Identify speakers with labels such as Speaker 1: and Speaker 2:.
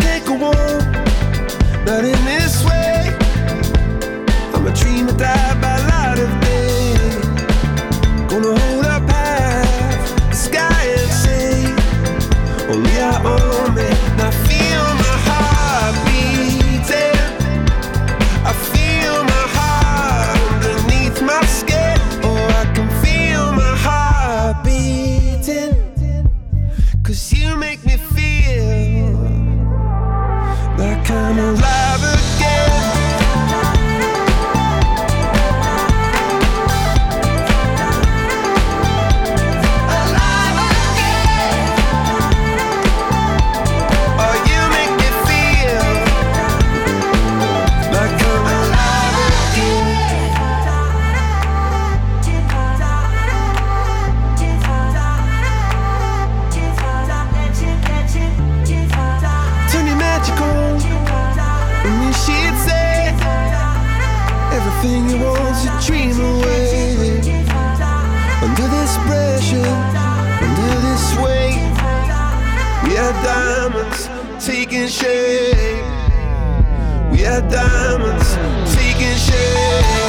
Speaker 1: can't go on, not in this way. I'm a dream that died by light of day. Gonna hold up half the sky and say, only I own me. Now feel my heart beating. I feel my heart underneath my skin. Oh, I can feel my heart beating. 'Cause you make me feel like I'm alive again. Alive again. Oh, you make me feel like I'm alive again. Turn your magic on, and you should say everything you want to dream away. Under this pressure, under this weight, we are diamonds taking shape. We are diamonds taking shape.